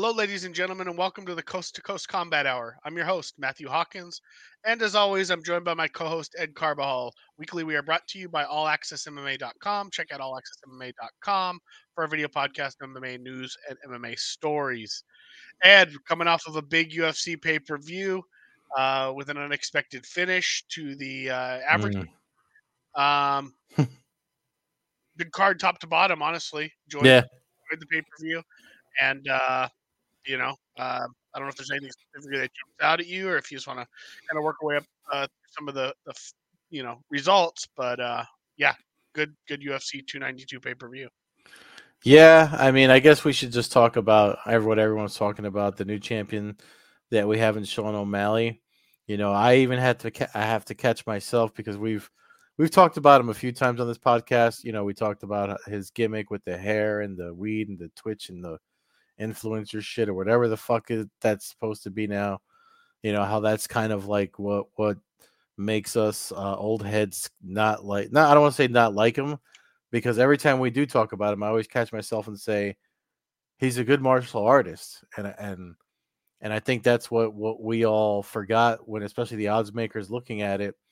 Hello, ladies and gentlemen, and welcome to the Coast to Coast Combat Hour. I'm your host, Matthew Hawkins, and as always, I'm joined by my co host, Ed Carbajal. Weekly, we are brought to you by AllAccessMMA.com. Check out AllAccessMMA.com for our video podcast, MMA news, and MMA stories. Ed, coming off of a big UFC pay per view with an unexpected finish to the average. Mm. Um, Good card top to bottom, honestly. Enjoyed Yeah. the pay per view. And I don't know if there's anything specifically that jumps out at you, or if you just want to kind of work our way up some of the results. But yeah, good UFC 292 pay per view. Yeah. I mean, I guess we should just talk about what everyone's talking about, the new champion that we have in Sean O'Malley. I even I have to catch myself because we've talked about him a few times on this podcast. We talked about his gimmick with the hair and the weed and the Twitch and the influencer shit or whatever the fuck that's supposed to be now. How that's kind of like what makes us old heads not like. I don't want to say not like him, because every time we do talk about him, I always catch myself and say he's a good martial artist, and I think that's what we all forgot when, especially the odds makers, looking at it.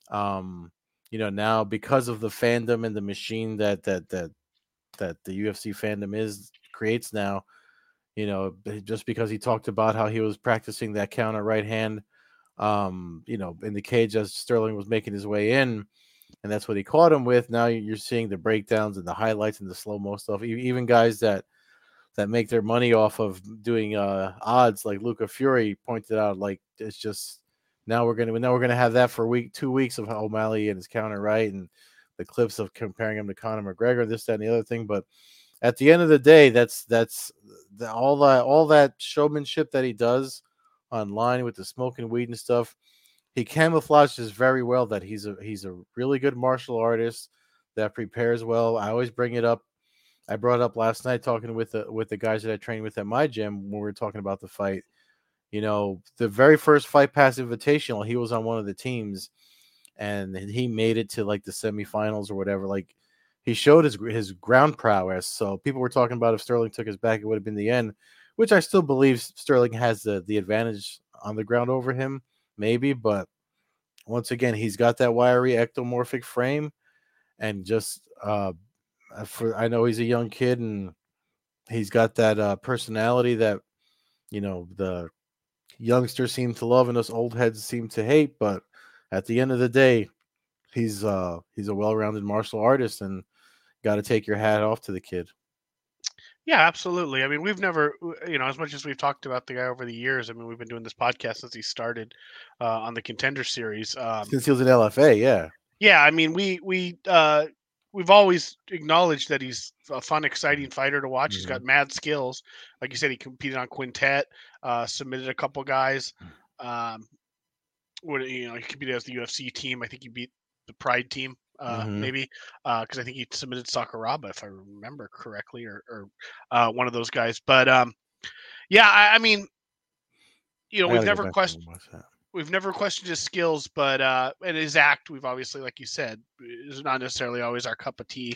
Now because of the fandom and the machine that the UFC fandom creates now. Just because he talked about how he was practicing that counter right hand, in the cage as Sterling was making his way in, and that's what he caught him with. Now you're seeing the breakdowns and the highlights and the slow-mo stuff. Even guys that make their money off of doing odds, like Luca Fury pointed out, like it's just now we're gonna have that for 2 weeks of O'Malley and his counter right, and the clips of comparing him to Conor McGregor, this, that, and the other thing. But at the end of the day, that's all that showmanship that he does online with the smoking weed and stuff. He camouflages very well that he's a really good martial artist that prepares well. I always bring it up. I brought it up last night talking with the guys that I train with at my gym when we were talking about the fight. The very first Fight Pass Invitational, he was on one of the teams, and he made it to like the semifinals or whatever. Like, he showed his ground prowess. So people were talking about if Sterling took his back, it would have been the end, which I still believe Sterling has the advantage on the ground over him, maybe. But once again, he's got that wiry ectomorphic frame, and just I know he's a young kid, and he's got that personality that the youngsters seem to love and us old heads seem to hate. But at the end of the day, he's a well-rounded martial artist, and got to take your hat off to the kid. Yeah, absolutely. I mean, we've never, as much as we've talked about the guy over the years. I mean, we've been doing this podcast since he started on the Contender Series. Since he was in LFA, yeah. Yeah, I mean, we've always acknowledged that he's a fun, exciting fighter to watch. He's got mad skills. Like you said, he competed on Quintet, submitted a couple guys. He competed as the UFC team. I think he beat the Pride team, maybe, because I think he submitted Sakuraba, if I remember correctly, or one of those guys. But yeah, I mean, we've never questioned. We've never questioned his skills, but and his act, we've obviously, like you said, is not necessarily always our cup of tea.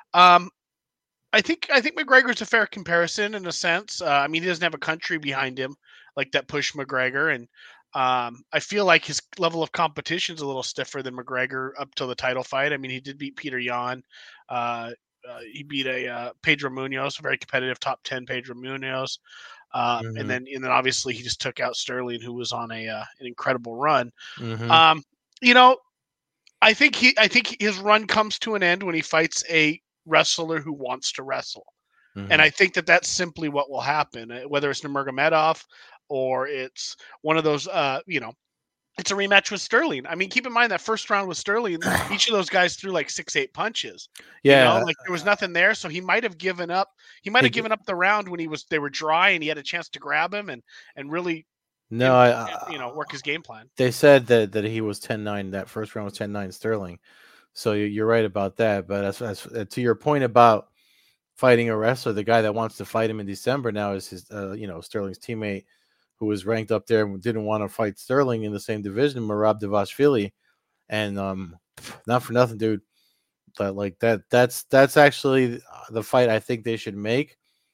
I think McGregor's a fair comparison in a sense. I mean, he doesn't have a country behind him like that pushed McGregor, and I feel like his level of competition is a little stiffer than McGregor up till the title fight. I mean, he did beat Peter Yan. He beat a Pedro Munoz, a very competitive top 10 Pedro Munoz. And then obviously he just took out Sterling, who was on an incredible run. I think his run comes to an end when he fights a wrestler who wants to wrestle. And I think that's simply what will happen, whether it's Nurmagomedov or it's one of those, it's a rematch with Sterling. I mean, keep in mind that first round with Sterling, each of those guys threw like 6-8 punches. Yeah, like there was nothing there, so he might have given up. He might have given up the round when they were dry and he had a chance to grab him and really, work his game plan. They said that he was 10-9. That first round was 10-9 Sterling. So you're right about that. But as to your point about fighting a wrestler, the guy that wants to fight him in December now is his, Sterling's teammate, who was ranked up there and didn't want to fight Sterling in the same division, Merab Dvalishvili. And not for nothing, dude, but like that's actually the fight I think they should make.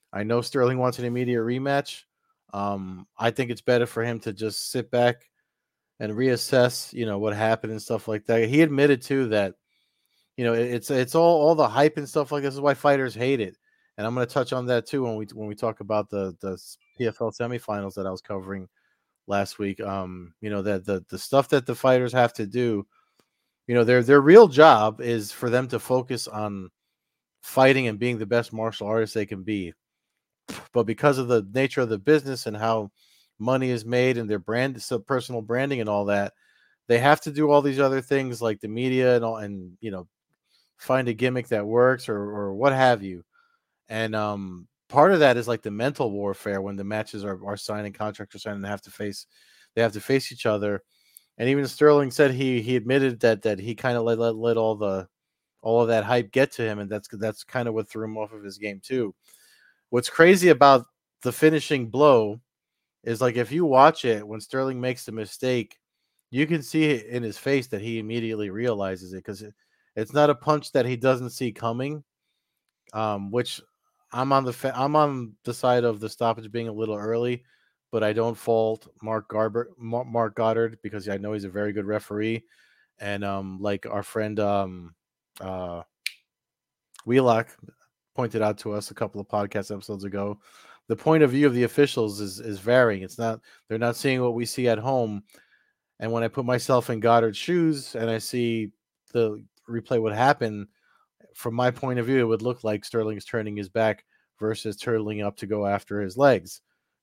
I know Sterling wants an immediate rematch. I think it's better for him to just sit back and reassess, what happened and stuff like that. He admitted too that, it's all the hype and stuff like this is why fighters hate it. And I'm going to touch on that too when we talk about the PFL semifinals that I was covering last week. That the stuff that the fighters have to do, their real job is for them to focus on fighting and being the best martial artists they can be. But because of the nature of the business and how money is made and their brand, so personal branding and all that, they have to do all these other things like the media and all, and find a gimmick that works or what have you. And part of that is like the mental warfare when the matches are signing, contracts are signing, they have to face each other. And even Sterling said he admitted that he kind of let all of that hype get to him, and that's kind of what threw him off of his game too. What's crazy about the finishing blow is like if you watch it when Sterling makes the mistake, you can see it in his face that he immediately realizes it because it's not a punch that he doesn't see coming. Which I'm on the side of the stoppage being a little early, but I don't fault Mark Goddard because I know he's a very good referee, and like our friend uh, Wheelock pointed out to us a couple of podcast episodes ago, the point of view of the officials is varying. They're not seeing what we see at home. And when I put myself in Goddard's shoes and I see the replay what happened, from my point of view, it would look like Sterling is turning his back versus turtling up to go after his legs.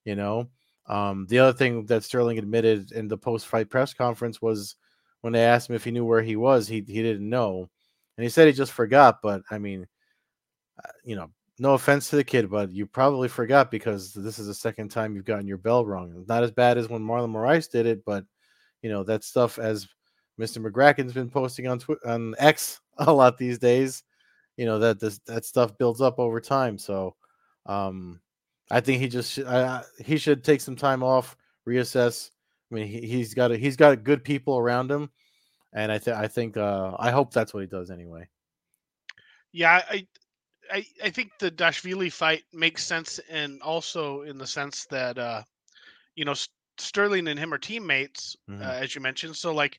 The other thing that Sterling admitted in the post-fight press conference was when they asked him if he knew where he was, he didn't know, and he said he just forgot. But I mean, no offense to the kid, but you probably forgot because this is the second time you've gotten your bell rung. Not as bad as when Marlon Moraes did it, but that stuff, as Mr. McGracken's been posting on X a lot these days, that stuff builds up over time. So I think he should take some time off, reassess. I mean, he's got good people around him, and I hope that's what he does anyway. Yeah, I think the Dashvili fight makes sense, and also in the sense that you know Sterling and him are teammates, as you mentioned. So like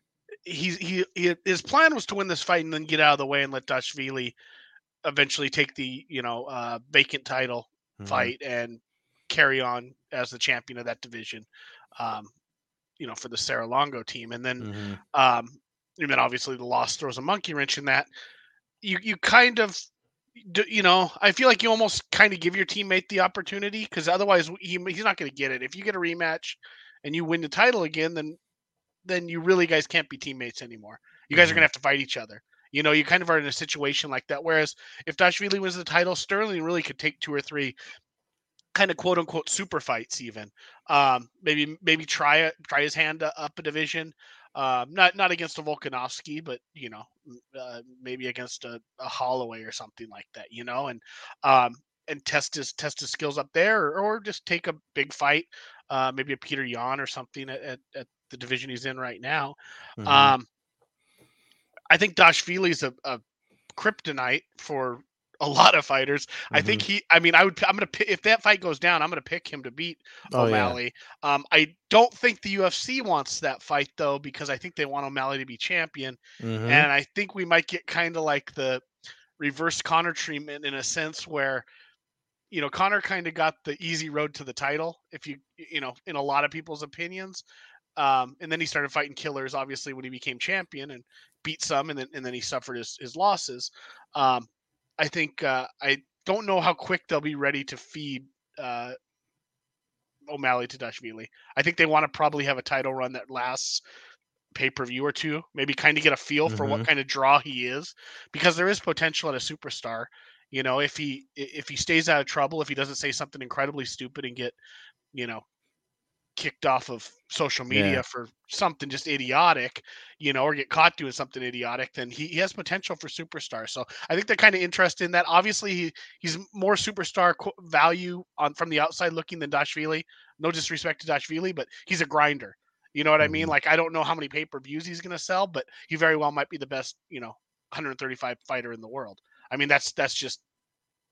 his plan was to win this fight and then get out of the way and let Dashvili eventually take the vacant title fight and carry on as the champion of that division. Um, for the Serra Longo team, and then obviously the loss throws a monkey wrench in that. You kind of I feel like you almost kind of give your teammate the opportunity because otherwise he's not going to get it. If you get a rematch and you win the title again, then you really guys can't be teammates anymore. You guys are going to have to fight each other. You kind of are in a situation like that. Whereas if Dashvili wins the title, Sterling really could take 2 or 3 kind of quote unquote super fights even. Maybe try his hand up a division. Not against a Volkanovski, but maybe against a Holloway or something like that, and test his skills up there, or just take a big fight, maybe a Peter Yan or something at the division he's in right now. I think Dashvili is a kryptonite for a lot of fighters. I think I'm gonna pick, if that fight goes down, I'm gonna pick him to beat O'Malley. Yeah. I don't think the UFC wants that fight though, because I think they want O'Malley to be champion, and I think we might get kind of like the reverse Conor treatment in a sense where Conor kind of got the easy road to the title, if in a lot of people's opinions. And then he started fighting killers, obviously, when he became champion and beat some, and then he suffered his losses. I think I don't know how quick they'll be ready to feed O'Malley to Dashvili. I think they want to probably have a title run that lasts pay-per-view or two, maybe kind of get a feel for what kind of draw he is, because there is potential at a superstar. If he stays out of trouble, if he doesn't say something incredibly stupid and get kicked off of social media for something just idiotic, or get caught doing something idiotic, then he has potential for superstar. So I think they're kind of interested in that. Obviously, he's more superstar value from the outside looking than Dashvili. No disrespect to Dashvili, but he's a grinder. You know what I mean? Like, I don't know how many pay-per-views he's going to sell, but he very well might be the best, 135 fighter in the world. I mean, that's just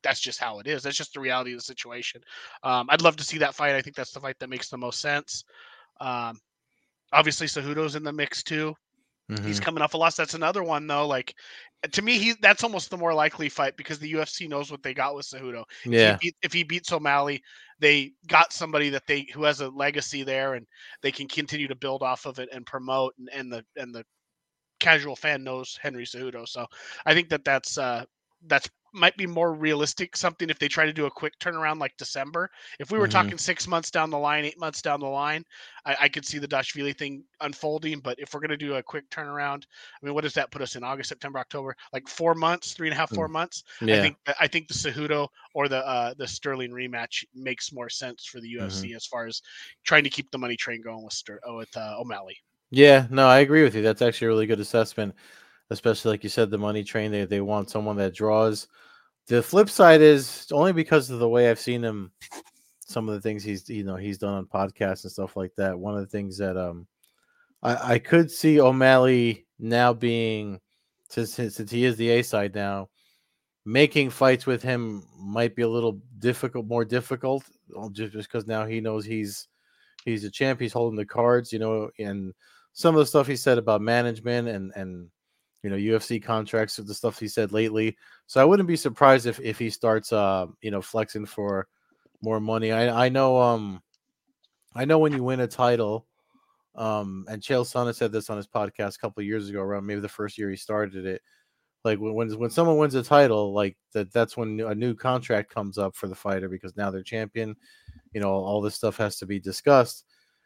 that's just how it is. That's just the reality of the situation. I'd love to see that fight. I think that's the fight that makes the most sense. Obviously, Cejudo's in the mix too. He's coming off a loss. That's another one though. Like to me, that's almost the more likely fight because the UFC knows what they got with Cejudo. Yeah. If he beats O'Malley, they got somebody who has a legacy there, and they can continue to build off of it and promote. And the casual fan knows Henry Cejudo. So I think that's might be more realistic something if they try to do a quick turnaround like December. If we were talking 6 months down the line, 8 months down the line, I could see the Dashvili thing unfolding. But if we're going to do a quick turnaround, I mean, what does that put us in? August, September, October, like 4 months, 3.5, 4 months. Yeah. I think the Cejudo or the Sterling rematch makes more sense for the UFC as far as trying to keep the money train going with O'Malley. Yeah, no, I agree with you. That's actually a really good assessment, especially like you said, the money train. They want someone that draws. The flip side is only because of the way I've seen him, some of the things he's done on podcasts and stuff like that. One of the things that I could see O'Malley now being, since he is the A side now, making fights with him might be a little more difficult, just because now he knows he's a champ. He's holding the cards, and some of the stuff he said about management and UFC contracts, the stuff he said lately. So I wouldn't be surprised if he starts flexing for more money. I know when you win a title, and Chael Sonnen said this on his podcast a couple of years ago, around maybe the first year he started it. Like when someone wins a title, like that's when a new contract comes up for the fighter, because now they're champion. All this stuff has to be discussed.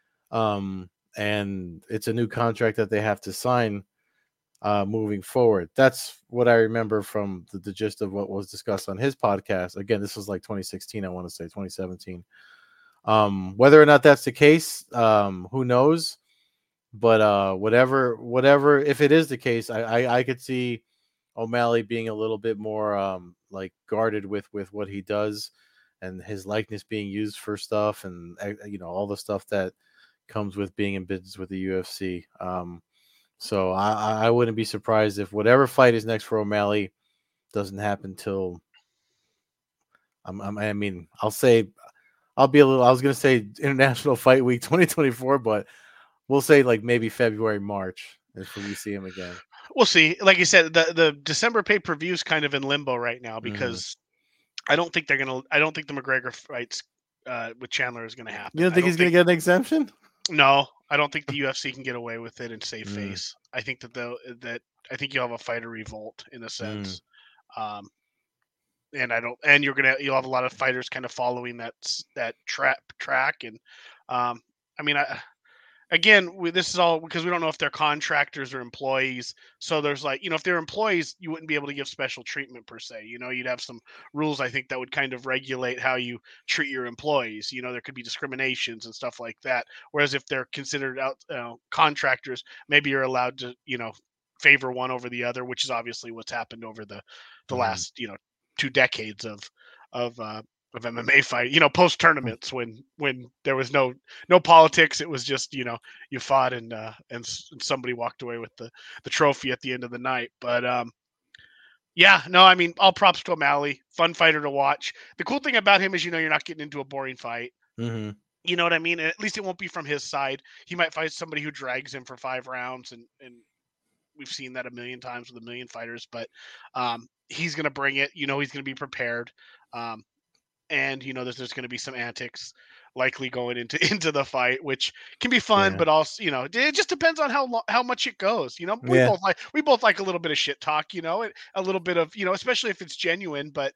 And it's a new contract that they have to sign moving forward. That's what I remember from the gist of what was discussed on his podcast. Again, this was like 2016, I want to say 2017. Whether or not that's the case, who knows? But whatever, if it is the case, I could see O'Malley being a little bit more like guarded with what he does, and his likeness being used for stuff, and all the stuff that comes with being in business with the UFC. So I wouldn't be surprised if whatever fight is next for O'Malley doesn't happen till I mean, I was going to say International Fight Week 2024, but we'll say like maybe February, March if we see him again. We'll see. Like you said, the December pay-per-view is kind of in limbo right now because I don't think the McGregor fights with Chandler is going to happen. You don't think he's going to get an exemption? No, I don't think the UFC can get away with it and save face. I think I think you'll have a fighter revolt in a sense. And you'll have a lot of fighters kind of following that track. And I mean, this is all because we don't know if they're contractors or employees. So there's if they're employees, you wouldn't be able to give special treatment per se. You'd have some rules, I think, that would kind of regulate how you treat your employees. There could be discriminations and stuff like that. Whereas if they're considered contractors, maybe you're allowed to, favor one over the other, which is obviously what's happened over the last, 2 decades of MMA fight, post tournaments when there was no politics. It was just, you fought and somebody walked away with the trophy at the end of the night. But yeah, no, I mean, all props to O'Malley, fun fighter to watch. The cool thing about him is, you're not getting into a boring fight. You know what I mean? At least it won't be from his side. He might fight somebody who drags him for 5 rounds, and we've seen that a million times with a million fighters, but he's going to bring it. He's going to be prepared. And there's going to be some antics likely going into the fight, which can be fun, but also it just depends on how much it goes. We both like a little bit of shit talk, a little bit of especially if it's genuine, but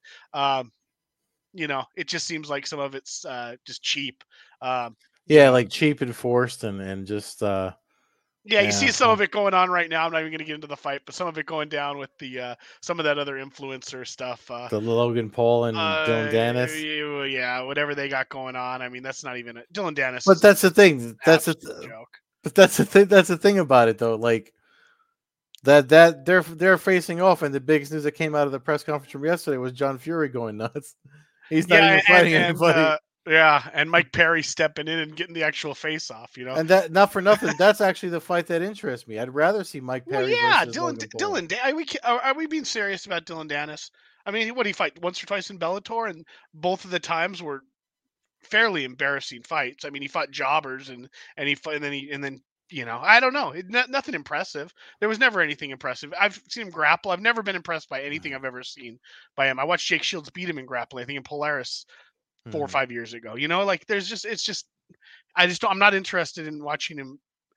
it just seems like some of it's just cheap. Like cheap and forced and just you see some of it going on right now. I'm not even going to get into the fight, but some of it going down with the some of that other influencer stuff. The Logan Paul and Dylan Dennis. Yeah, whatever they got going on. I mean, that's not even Dylan Dennis. But that's the thing. That's a joke. But that's the thing. That's the thing about it, though. Like that they're facing off, and the biggest news that came out of the press conference from yesterday was John Fury going nuts. He's not even fighting anybody. And Mike Perry stepping in and getting the actual face off, And that, not for nothing, that's actually the fight that interests me. I'd rather see Mike Perry. Dylan. Are we being serious about Dylan Dennis? I mean, what did he fight once or twice in Bellator, and both of the times were fairly embarrassing fights. I mean, he fought jobbers and he fought, and then I don't know, nothing impressive. There was never anything impressive. I've seen him grapple. I've never been impressed by anything I've ever seen by him. I watched Jake Shields beat him in grappling. I think in Polaris 4 or 5 years ago. Like it's just I'm not interested in watching him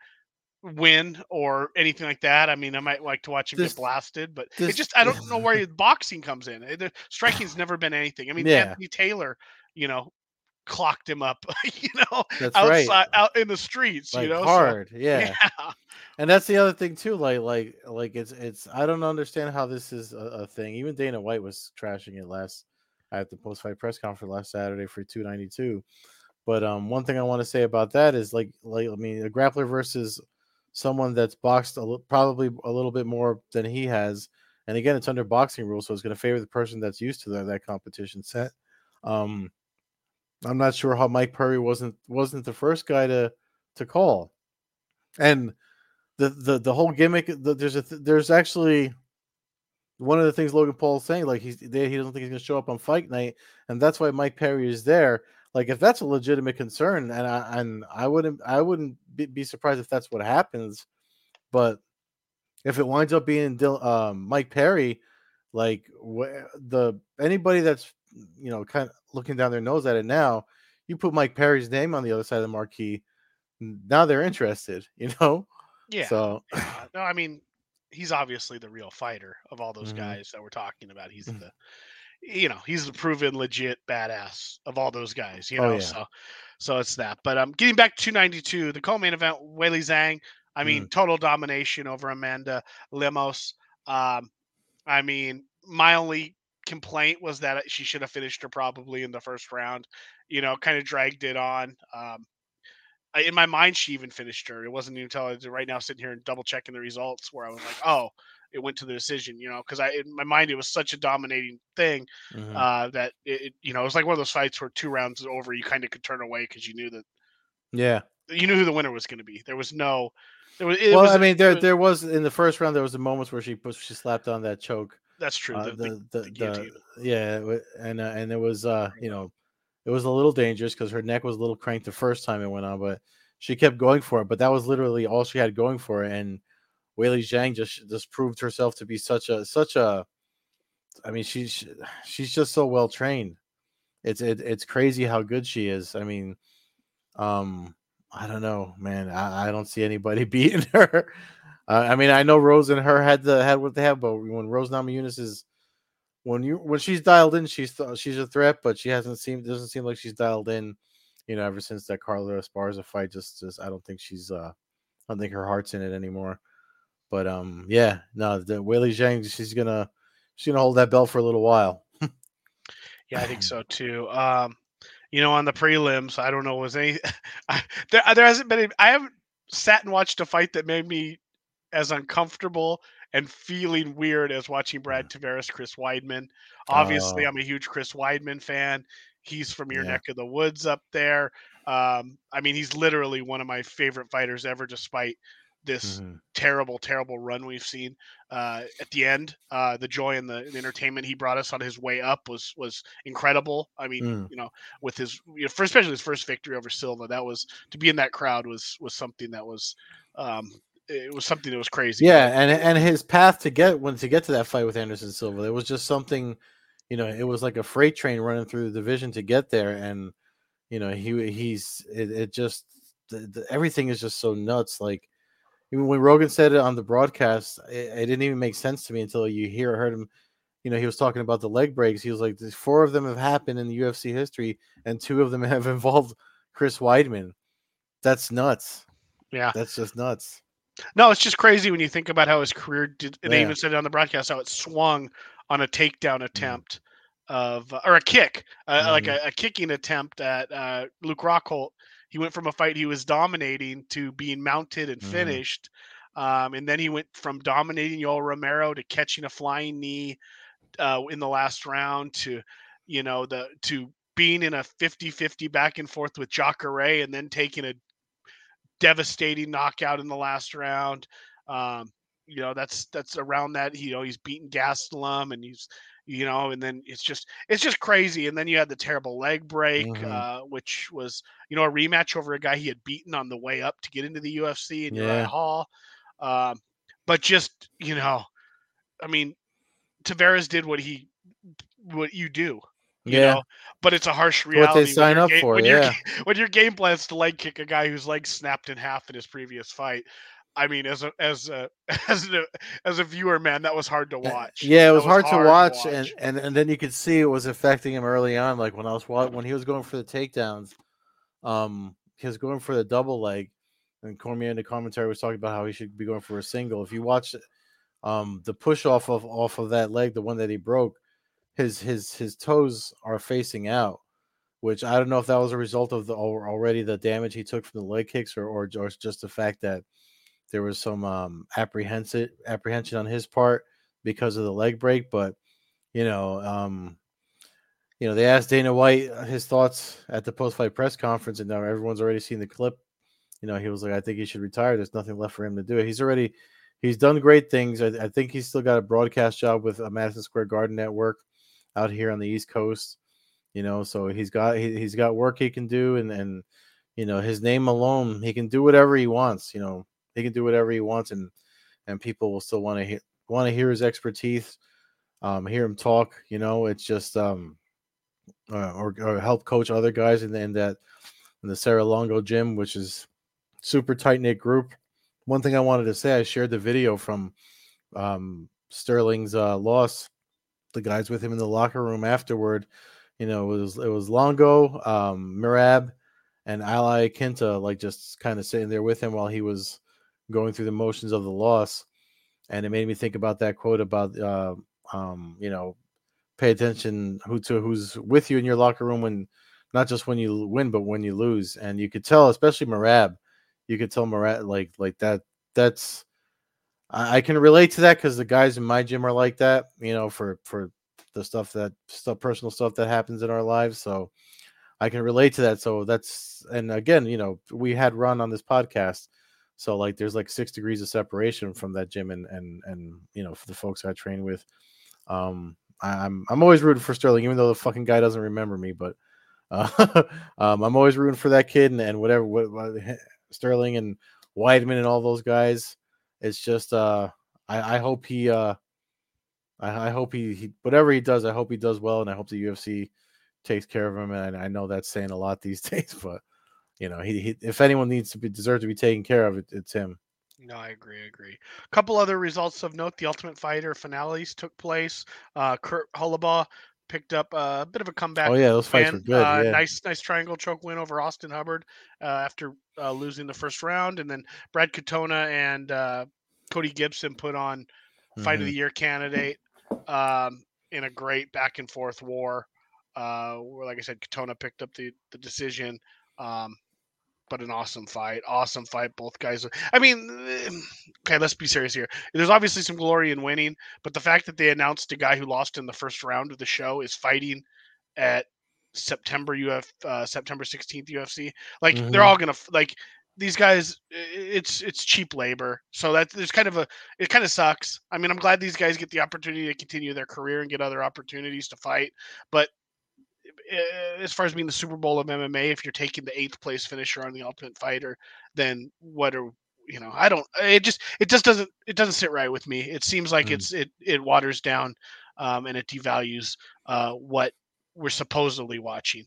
win or anything like that. I mean, I might like to watch him get blasted, but I don't know where boxing comes in. The striking's never been anything. I mean, Anthony Taylor, clocked him up, That's outside, right. out in the streets, like hard, so, yeah. And that's the other thing too. Like it's. I don't understand how this is a thing. Even Dana White was trashing it last at the post fight press conference last Saturday for 292. But one thing I want to say about that is like I mean, a grappler versus someone that's boxed probably a little bit more than he has, and again, it's under boxing rules, so it's going to favor the person that's used to that competition set. I'm not sure how Mike Perry wasn't the first guy to call, and the whole gimmick. There's actually one of the things Logan Paul's saying, like he doesn't think he's going to show up on fight night, and that's why Mike Perry is there. Like if that's a legitimate concern, and I wouldn't be surprised if that's what happens, but if it winds up being Mike Perry, like anybody that's kind of looking down their nose at it now, you put Mike Perry's name on the other side of the marquee, now they're interested, yeah, So no, I mean, he's obviously the real fighter of all those mm-hmm. guys that we're talking about. He's he's the proven legit badass of all those guys, Oh yeah. So it's that. But getting back to 292, the co-main event, Weili Zhang, I mean, total domination over Amanda Lemos. I mean, my only complaint was that she should have finished her probably in the first round, kind of dragged it on. In my mind, she even finished her. It wasn't even until I was right now sitting here and double checking the results where I was like, oh, it went to the decision, because in my mind, it was such a dominating thing that it was like one of those fights where 2 rounds over, you kind of could turn away because you knew that. Yeah. You knew who the winner was going to be. There was no. I mean, there was in the first round. There was a moments where she slapped on that choke. That's true. Yeah, and it was it was a little dangerous because her neck was a little cranked the first time it went on, but she kept going for it. But that was literally all she had going for it. And Weili Zhang just proved herself to be such a. I mean, she's just so well trained. It's crazy how good she is. I mean, I don't know, man. I don't see anybody beating her. I mean, I know Rose and her had what they have, but when Rose Namajunas is when she's dialed in, she's a threat, but doesn't seem like she's dialed in. Ever since that Carla Esparza fight, just I don't think I don't think her heart's in it anymore. But yeah, no, the Weili Zhang, she's gonna hold that belt for a little while. Yeah, I think so too. On the prelims, I don't know, was any there hasn't been I haven't sat and watched a fight that made me as uncomfortable and feeling weird as watching Brad Tavares, Chris Weidman. Obviously, I'm a huge Chris Weidman fan. He's from your neck of the woods up there. I mean, he's literally one of my favorite fighters ever, despite this terrible, terrible run we've seen. At the end, the joy and the entertainment he brought us on his way up was incredible. I mean, with his especially his first victory over Silva, that was to be in that crowd was something that was. It was something that was crazy. Yeah, and his path to get to that fight with Anderson Silva, it was just something, it was like a freight train running through the division to get there, and everything is just so nuts. Like even when Rogan said it on the broadcast, it didn't even make sense to me until heard him. He was talking about the leg breaks. He was like, 4 of them have happened in the UFC history, and 2 of them have involved Chris Weidman. That's nuts. Yeah, that's just nuts. No, it's just crazy when you think about how his career did. And they even said it on the broadcast how it swung on a takedown attempt or a kick, like a kicking attempt at Luke Rockhold. He went from a fight he was dominating to being mounted and finished. And then he went from dominating Yoel Romero to catching a flying knee in the last round to, to being in a 50-50 back and forth with Jacare and then taking a devastating knockout in the last round. that's around that. He's beaten Gastelum, and and then it's just crazy. And then you had the terrible leg break, which was a rematch over a guy he had beaten on the way up to get into the UFC, and Uriah Hall. But just I mean, Tavares did what you do. But it's a harsh reality. What they sign up for, when your game plan is to leg kick a guy whose leg snapped in half in his previous fight. I mean, as a viewer, man, that was hard to watch. Yeah, it was hard to watch, and then you could see it was affecting him early on. Like when he was going for the takedowns, he was going for the double leg, and Cormier in the commentary was talking about how he should be going for a single. If you watch the push off of that leg, the one that he broke, his toes are facing out, which I don't know if that was a result of already the damage he took from the leg kicks, or just the fact that there was some apprehension on his part because of the leg break. But they asked Dana White his thoughts at the post-fight press conference, and now everyone's already seen the clip. He was like, I think he should retire. There's nothing left for him to do. He's done great things. I think he's still got a broadcast job with a Madison Square Garden network out here on the East Coast. So he's got work he can do, and his name alone, he can do whatever he wants. He can do whatever he wants, and people will still want to hear his expertise, hear him talk. It's just or help coach other guys in the Serra-Longo gym, which is super tight knit group. One thing I wanted to say, I shared the video from Sterling's loss. The guys with him in the locker room afterward, it was Longo, Merab, and Ali Quinta, like just kind of sitting there with him while he was going through the motions of the loss. And it made me think about that quote about pay attention who's with you in your locker room, when not just when you win but when you lose. And you could tell, especially Merab, like that. That's I can relate to that because the guys in my gym are like that, for the personal stuff that happens in our lives. So I can relate to that. So and again, we had Ron on this podcast. So like there's like 6 degrees of separation from that gym and for the folks I train with. I'm always rooting for Sterling, even though the fucking guy doesn't remember me, but I'm always rooting for that kid and whatever Sterling and Weidman and all those guys. It's just I hope he I hope he whatever he does, I hope he does well, and I hope the UFC takes care of him. And I know that's saying a lot these days, but he if anyone deserves to be taken care of, it's him. No, I agree. A couple other results of note: the Ultimate Fighter finales took place. Kurt Holobaugh picked up a bit of a comeback. Oh yeah, those fights were good. Nice triangle choke win over Austin Hubbard after losing the first round, and then Brad Katona and Cody Gibson put on Fight of the Year candidate in a great back and forth war. Where, like I said, Katona picked up the decision. But an awesome fight. Both guys. I mean, okay, let's be serious here. There's obviously some glory in winning, but the fact that they announced a guy who lost in the first round of the show is fighting at September 16th UFC. Like they're all gonna like these guys. It's cheap labor, so it kind of sucks. I mean, I'm glad these guys get the opportunity to continue their career and get other opportunities to fight, but as far as being the Super Bowl of MMA, if you're taking the 8th place finisher on the Ultimate Fighter, then what are I don't. It just doesn't sit right with me. It seems like it waters down, and it devalues what we're supposedly watching.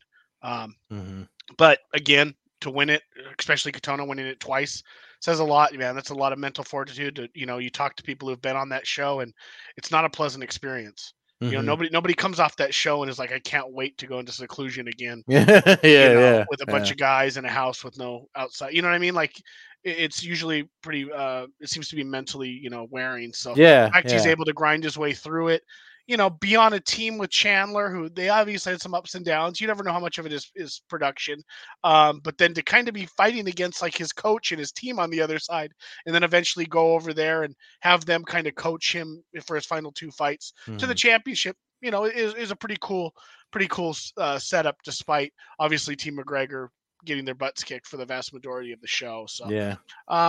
But again, to win it, especially Katona winning it twice, says a lot, man. That's a lot of mental fortitude. You talk to people who've been on that show, and it's not a pleasant experience. Nobody comes off that show and is like, I can't wait to go into seclusion again. With a bunch of guys in a house with no outside. You know what I mean? Like it's usually pretty. It seems to be mentally, wearing. So the fact he's able to grind his way through it. Be on a team with Chandler, who they obviously had some ups and downs. You never know how much of it is production. But then to kind of be fighting against like his coach and his team on the other side, and then eventually go over there and have them kind of coach him for his final 2 fights to the championship, is a pretty cool setup, despite obviously Team McGregor getting their butts kicked for the vast majority of the show. So, but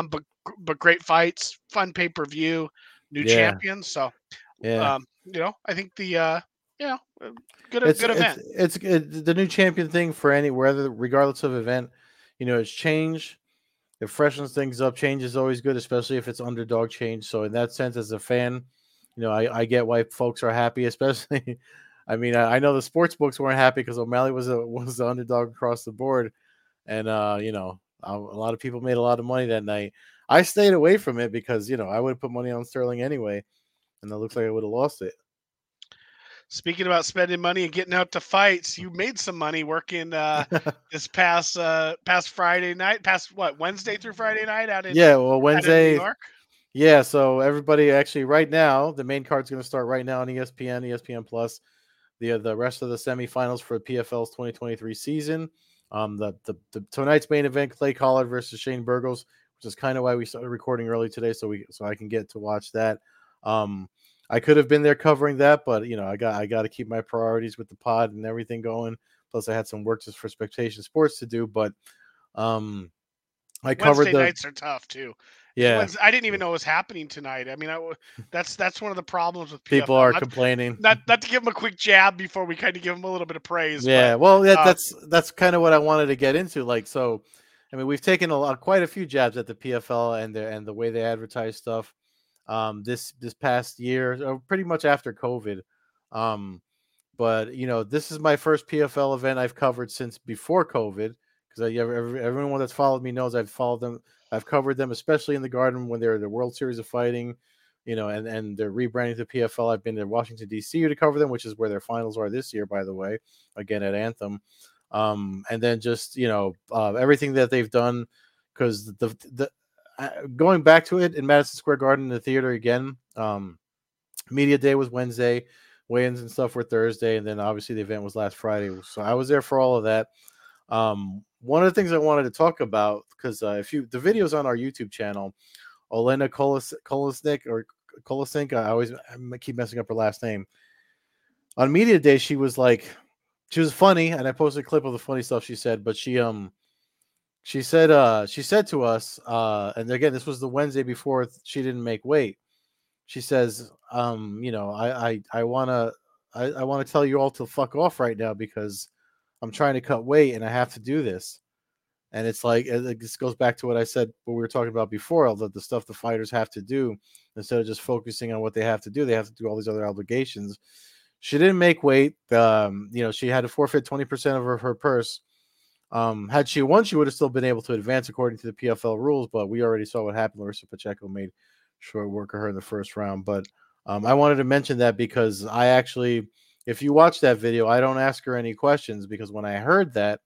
but great fights, fun pay-per-view, new champions. So, yeah. I think the good event. It's the new champion thing for any whether regardless of event, it's change. It freshens things up. Change is always good, especially if it's underdog change. So in that sense, as a fan, I get why folks are happy, especially. I mean, I know the sports books weren't happy because O'Malley was the underdog across the board, and a lot of people made a lot of money that night. I stayed away from it because I would have put money on Sterling anyway, and it looks like I would have lost it. Speaking about spending money and getting out to fights, you made some money working this past Friday night, Wednesday through Friday night out in Wednesday, New York. Yeah, so everybody actually right now, the main card's going to start right now on ESPN Plus. The rest of the semifinals for PFL's 2023 season. The tonight's main event, Clay Collard versus Shane Burgos, which is kind of why we started recording early today, so I can get to watch that. I could have been there covering that, but I got to keep my priorities with the pod and everything going. Plus, I had some work just for Spectation Sports to do, but I covered Wednesday nights are tough too. Yeah, I didn't even know it was happening tonight. I mean, that's one of the problems with PFL. People are complaining. Not to give them a quick jab before we kind of give them a little bit of praise. Yeah, but, well, that's kind of what I wanted to get into. I mean, we've taken quite a few jabs at the PFL and the way they advertise stuff. This past year, pretty much after COVID. But this is my first PFL event I've covered since before COVID, because everyone that's followed me knows I've followed them. I've covered them, especially in the Garden when they're the World Series of Fighting, and they're rebranding to PFL. I've been to Washington D.C. to cover them, which is where their finals are this year, by the way, again at Anthem. And then just everything that they've done, because the going back to it in Madison Square Garden in the theater again. Media day was Wednesday, weigh-ins and stuff were Thursday, and then obviously the event was last Friday. So I was there for all of that. One of the things I wanted to talk about, because the video's on our YouTube channel, Olena Kolesnik, I keep messing up her last name. On media day, she was funny, and I posted a clip of the funny stuff she said. But she said to us, and again, this was the Wednesday before she didn't make weight. She says, I want to tell you all to fuck off right now because I'm trying to cut weight and I have to do this. And it's this goes back to what I said, what we were talking about before, the stuff the fighters have to do instead of just focusing on what they have to do. They have to do all these other obligations. She didn't make weight. She had to forfeit 20% of her purse. Had she won, she would have still been able to advance according to the PFL rules, but we already saw what happened. Larissa Pacheco made short work of her in the first round. But I wanted to mention that because if you watch that video, I don't ask her any questions, because when I heard that,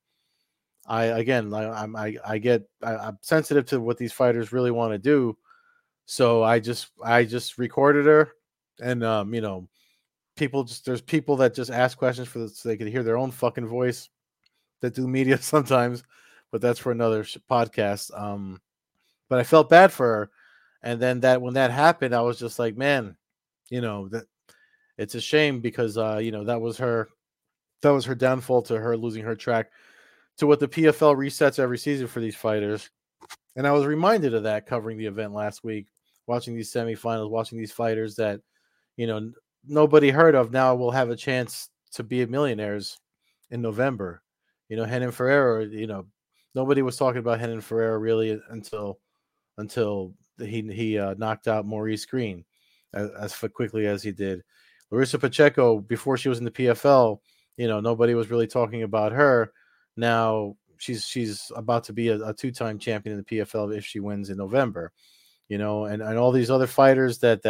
I'm sensitive to what these fighters really want to do. So I just recorded her, and there's people that just ask questions so they could hear their own fucking voice that do media sometimes, but that's for another podcast. But I felt bad for her. And then when that happened, I was just like, man, that it's a shame, because that was her downfall, to her losing her track to what the PFL resets every season for these fighters. And I was reminded of that covering the event last week, watching these semifinals, watching these fighters that nobody heard of now will have a chance to be millionaires in November. Renan Ferreira, nobody was talking about Renan Ferreira really until he knocked out Maurice Green as quickly as he did. Larissa Pacheco, before she was in the PFL, nobody was really talking about her. Now she's about to be a two-time champion in the PFL if she wins in November. And all these other fighters that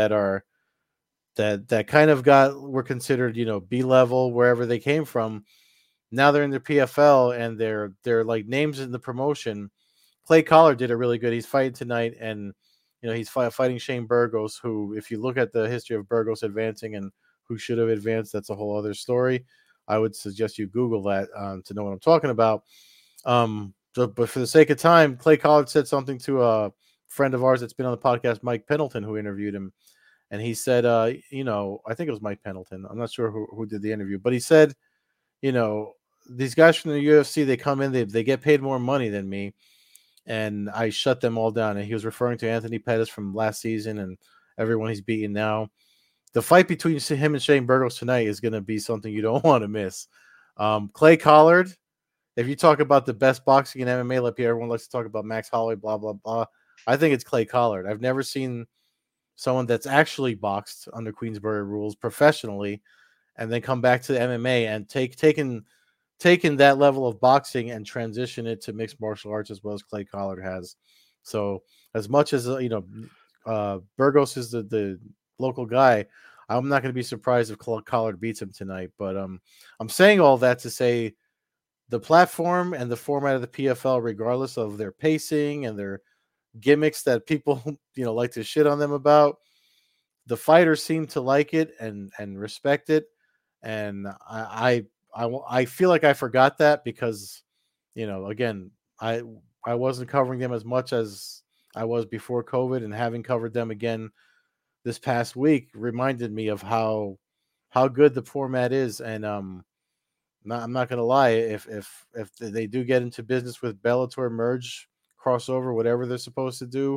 kind of were considered B level wherever they came from. Now they're in the PFL and they're like names in the promotion. Clay Collard did it really good. He's fighting tonight, and he's fighting Shane Burgos, who, if you look at the history of Burgos advancing and who should have advanced, that's a whole other story. I would suggest you Google that to know what I'm talking about. But for the sake of time, Clay Collard said something to a friend of ours that's been on the podcast, Mike Pendleton, who interviewed him, and he said, I think it was Mike Pendleton. I'm not sure who did the interview, but he said, these guys from the UFC, they come in, they get paid more money than me. and I shut them all down. And he was referring to Anthony Pettis from last season and everyone he's beaten now. The fight between him and Shane Burgos tonight is going to be something you don't want to miss. Clay Collard, if you talk about the best boxing in MMA, like everyone likes to talk about Max Holloway, blah, blah, blah, I think it's Clay Collard. I've never seen someone that's actually boxed under Queensberry rules professionally and then come back to the MMA and taken that level of boxing and transition it to mixed martial arts as well as Clay Collard has. So as much as Burgos is the local guy, I'm not going to be surprised if Collard beats him tonight. But I'm saying all that to say the platform and the format of the PFL, regardless of their pacing and their gimmicks that people like to shit on them about, the fighters seem to like it and respect it. And I feel like I forgot that because, again, I wasn't covering them as much as I was before COVID, and having covered them again this past week reminded me of how good the format is. And I'm not gonna lie, if they do get into business with Bellator merge crossover, whatever they're supposed to do,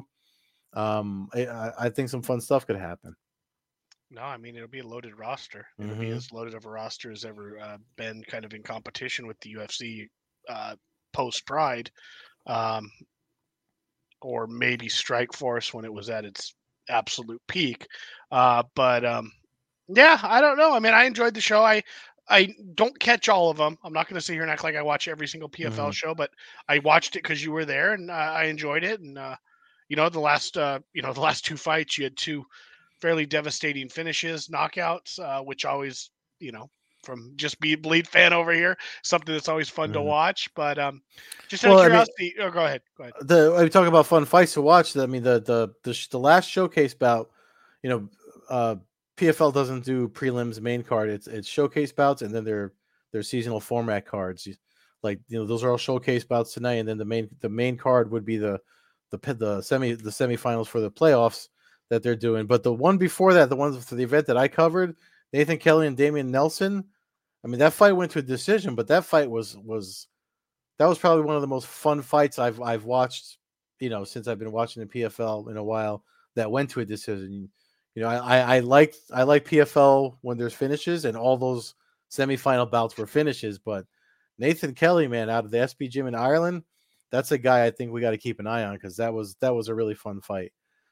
I think some fun stuff could happen. No, I mean, it'll be a loaded roster. It'll be as loaded of a roster as ever been kind of in competition with the UFC post Pride, or maybe Strikeforce when it was at its absolute peak. But yeah, I don't know. I mean, I enjoyed the show. I don't catch all of them. I'm not going to sit here and act like I watch every single PFL show, but I watched it because you were there, and I enjoyed it. And the last two fights, you had two fairly devastating finishes, knockouts, which always, from just be a Bleed fan over here, something that's always fun to watch. But just out of curiosity, go ahead. We talk about fun fights to watch. I mean, the last showcase bout, PFL doesn't do prelims main card. It's showcase bouts, and then their seasonal format cards. Like, those are all showcase bouts tonight, and then the main card would be the semifinals for the playoffs that they're doing. But the one before that, the ones for the event that I covered, Nathan Kelly and Damian Nelson, I mean, that fight went to a decision, but that fight was probably one of the most fun fights I've watched, since I've been watching the PFL in a while, that went to a decision. I like PFL when there's finishes, and all those semifinal bouts were finishes. But Nathan Kelly, man, out of the SB Gym in Ireland, that's a guy I think we got to keep an eye on, because that was a really fun fight.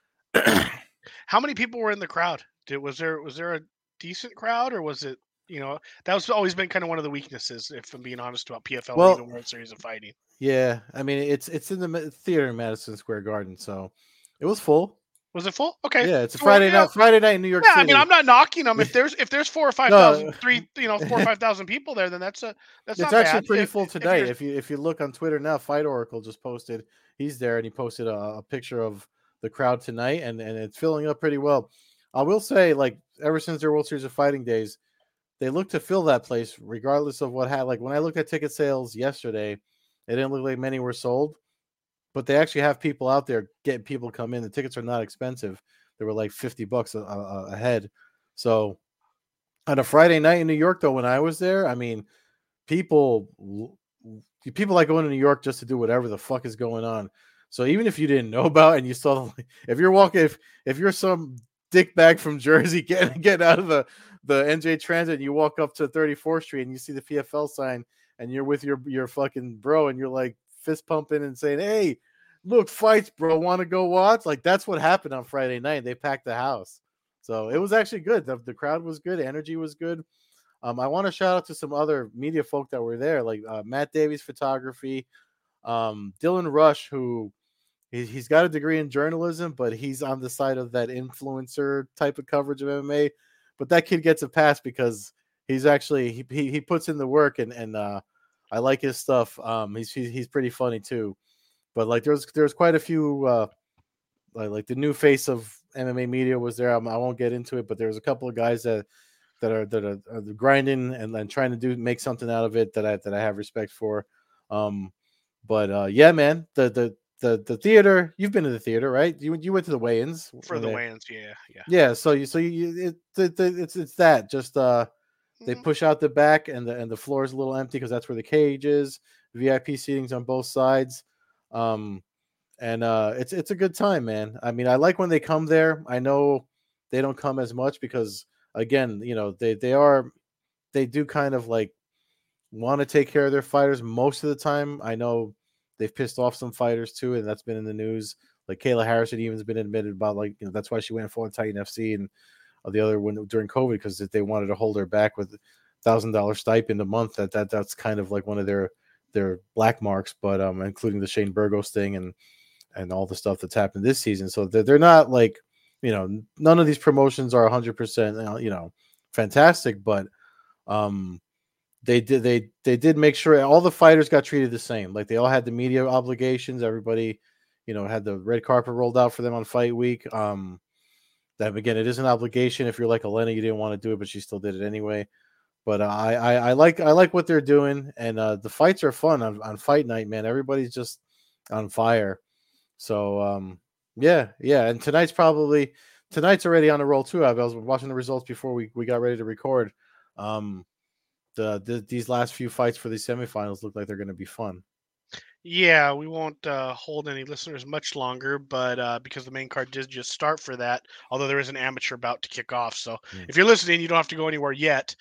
How many people were in the crowd? Was there a decent crowd, or was it, that was always been kind of one of the weaknesses, if I'm being honest, about PFL and even World Series of Fighting. Yeah, I mean, it's in the theater in Madison Square Garden, so it was full. Was it full? Okay. Yeah, it's a Friday night in New York City. I mean, I'm not knocking them. If there's 4 or 5,000, 4 or 5,000 people there, then that's it's actually pretty full tonight. If you look on Twitter now, Fight Oracle just posted, he's there, and he posted a picture of the crowd tonight, and it's filling up pretty well. I will say, like, ever since their World Series of Fighting days, they look to fill that place regardless of what happened. Like, when I looked at ticket sales yesterday, it didn't look like many were sold, but they actually have people out there getting people come in. The tickets are not expensive. They were like $50 a head. So on a Friday night in New York, though, when I was there, I mean, people like going to New York just to do whatever the fuck is going on. So even if you didn't know about it and you saw, if you're walking, if you're some dickbag from Jersey getting out of the NJ Transit and you walk up to 34th Street and you see the PFL sign and you're with your fucking bro and you're like fist pumping and saying, "Hey, look, fights, bro, want to go watch?" Like, that's what happened on Friday night. They packed the house. So it was actually good. The crowd was good. Energy was good. I want to shout out to some other media folk that were there, like Matt Davies Photography, Dylan Rush, who he's got a degree in journalism, but he's on the side of that influencer type of coverage of MMA. But that kid gets a pass because he's actually he puts in the work, and I like his stuff. He's pretty funny too. But like there's quite a few like the new face of MMA media was there. I won't get into it, but there's a couple of guys that are grinding and trying to make something out of it that I have respect for. Yeah, man, the theater. You've been to the theater, right? You went to the weigh-ins for the weigh-ins, yeah. Yeah, so it's that just they push out the back and the floor is a little empty because that's where the cage is. VIP seating's on both sides. and it's a good time, man. I mean, I like when they come there. I know they don't come as much because, again, they do kind of like want to take care of their fighters most of the time. I know they've pissed off some fighters too, and that's been in the news. Like Kayla Harrison even has been admitted about, like, that's why she went and fought in Titan FC and the other one during COVID, because they wanted to hold her back with $1,000 stipend a month. That's kind of like one of their black marks, but including the Shane Burgos thing and all the stuff that's happened this season. So they're not like, none of these promotions are 100%, fantastic, but they did make sure all the fighters got treated the same. Like, they all had the media obligations. Everybody, had the red carpet rolled out for them on fight week. That, again, it is an obligation. If you're like Elena, you didn't want to do it, but she still did it anyway. But I like what they're doing, and the fights are fun on fight night, man. Everybody's just on fire. So yeah, and tonight's already on the roll too. I was watching the results before we got ready to record. These last few fights for these semifinals look like they're going to be fun. Yeah, we won't hold any listeners much longer, but because the main card did just start for that, although there is an amateur about to kick off. So if you're listening, you don't have to go anywhere yet.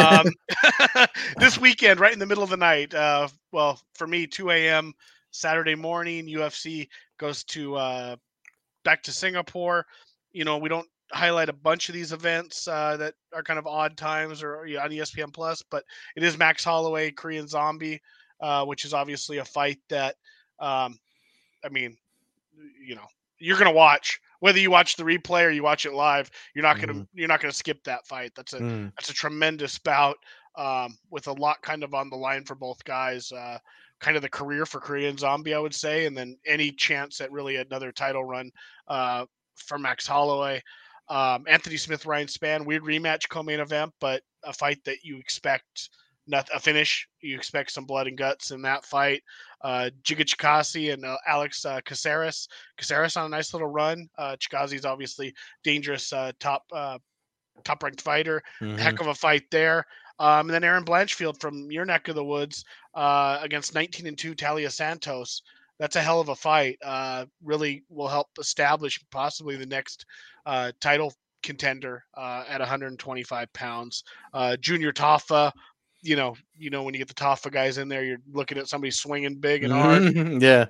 This weekend, right in the middle of the night, well, for me, 2 a.m. Saturday morning, UFC goes to back to Singapore. We don't highlight a bunch of these events that are kind of odd times or on ESPN Plus, but it is Max Holloway, Korean Zombie. Which is obviously a fight that, I mean, you're gonna watch whether you watch the replay or you watch it live. You're not gonna skip that fight. That's a tremendous bout with a lot kind of on the line for both guys. Kind of the career for Korean Zombie, I would say, and then any chance at really another title run for Max Holloway. Anthony Smith, Ryan Spann, weird rematch co-main event, but a fight that you expect. Not a finish. You expect some blood and guts in that fight. Giga Chikasi and Alex Caceres. Caceres on a nice little run. Chikasi's obviously dangerous, top ranked fighter. Heck of a fight there. And then Aaron Blanchfield from your neck of the woods against 19-2 Talia Santos. That's a hell of a fight. Really will help establish possibly the next title contender at 125 pounds. Junior Tafa. When you get the Tafa guys in there, you're looking at somebody swinging big and hard. Yeah.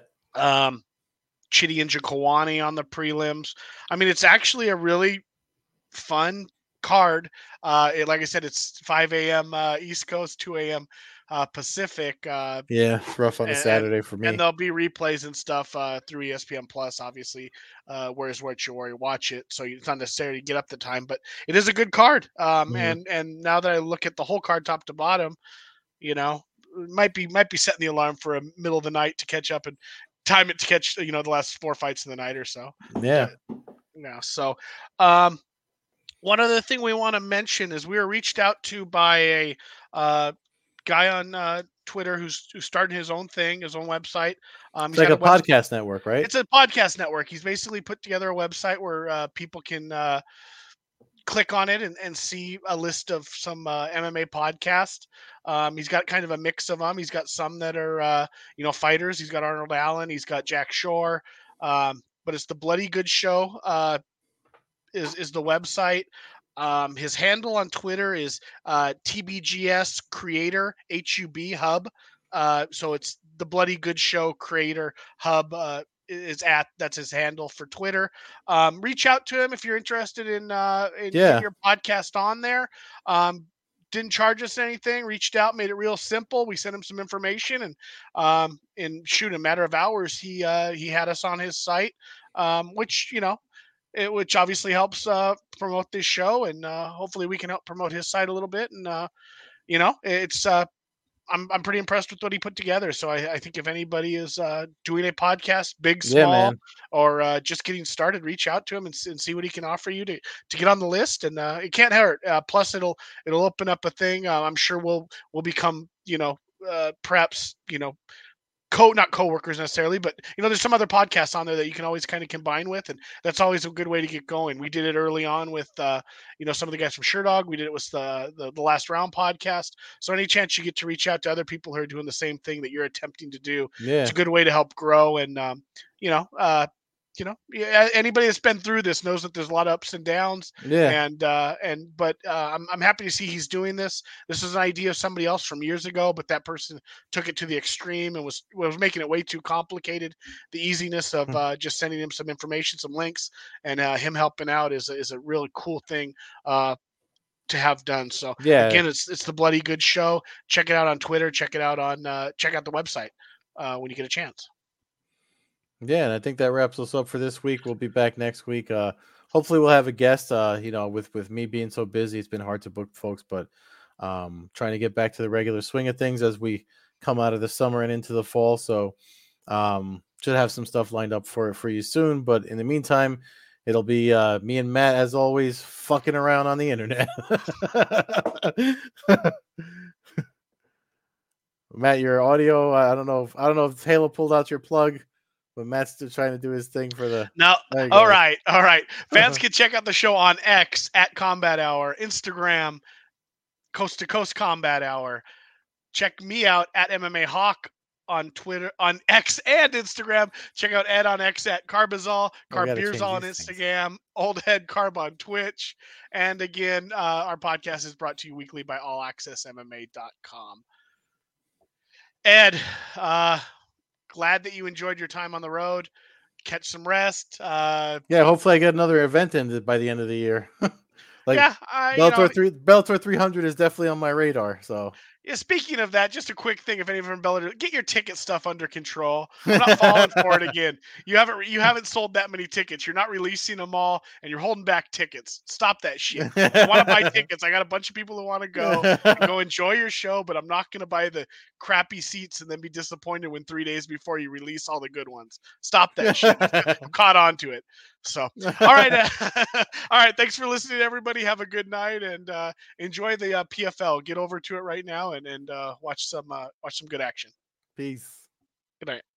Chidi and Njokuani on the prelims. I mean, it's actually a really fun card. Like I said, it's 5 a.m. East Coast, 2 a.m. Pacific. Yeah, rough on a Saturday for me. And there'll be replays and stuff through ESPN Plus, obviously, where you watch it. So it's not necessarily get up the time, but it is a good card. And now that I look at the whole card top to bottom, might be setting the alarm for a middle of the night to catch up and time it to catch, the last 4 fights of the night or so. Yeah. So one other thing we want to mention is we were reached out to by a guy on Twitter who's starting his own thing, his own website. It's like a podcast network, right? It's a podcast network. He's basically put together a website where people can click on it and see a list of some MMA podcasts. He's got kind of a mix of them. He's got some that are, fighters. He's got Arnold Allen. He's got Jack Shore. But it's the Bloody Good Show is the website. His handle on Twitter is TBGS Creator HUB Hub. So it's the Bloody Good Show Creator Hub. That's his handle for Twitter. Reach out to him if you're interested in getting your podcast on there. Didn't charge us anything. Reached out, made it real simple. We sent him some information, and in a matter of hours, he had us on his site, which which obviously helps promote this show, and hopefully we can help promote his site a little bit. And it's I'm pretty impressed with what he put together. So I think if anybody is doing a podcast, big, small, or just getting started, reach out to him and see what he can offer you to get on the list. And it can't hurt. Plus, it'll open up a thing. I'm sure we'll become perhaps not coworkers necessarily, but there's some other podcasts on there that you can always kind of combine with, and that's always a good way to get going. We did it early on with some of the guys from Sherdog. We did it with the Last Round podcast. So any chance you get to reach out to other people who are doing the same thing that you're attempting to do, it's a good way to help grow. And anybody that's been through this knows that there's a lot of ups and downs. Yeah. But I'm happy to see he's doing this. This is an idea of somebody else from years ago, but that person took it to the extreme and was making it way too complicated. The easiness of just sending him some information, some links, and him helping out is a really cool thing to have done. So again, it's the Bloody Good Show. Check it out on Twitter. Check it out check out the website when you get a chance. Yeah, and I think that wraps us up for this week. We'll be back next week. Hopefully we'll have a guest. With me being so busy, it's been hard to book folks, but trying to get back to the regular swing of things as we come out of the summer and into the fall. So should have some stuff lined up for you soon. But in the meantime, it'll be me and Matt, as always, fucking around on the internet. Matt, your audio, I don't know if Halo pulled out your plug. But Matt's still trying to do his thing for the. No. All right. Fans can check out the show on X at Combat Hour, Instagram, Coast to Coast Combat Hour. Check me out at MMA Hawk on Twitter, on X and Instagram. Check out Ed on X at Carbazol, Carbeerzol on Instagram, Old Head Carb on Twitch. And again, our podcast is brought to you weekly by AllAccessMMA.com. Ed, glad that you enjoyed your time on the road. Catch some rest. Hopefully I get another event ended by the end of the year. Bellator 300 is definitely on my radar. So yeah, speaking of that, just a quick thing: if anyone from Bellator, get your ticket stuff under control. I'm not falling for it again. You haven't sold that many tickets. You're not releasing them all, and you're holding back tickets. Stop that shit. I want to buy tickets. I got a bunch of people who want to go enjoy your show, but I'm not going to buy the crappy seats and then be disappointed when 3 days before you release all the good ones. Stop that shit. I'm caught on to it. So, all right. All right. Thanks for listening, everybody. Have a good night and enjoy the PFL. Get over to it right now and watch some good action. Peace. Good night.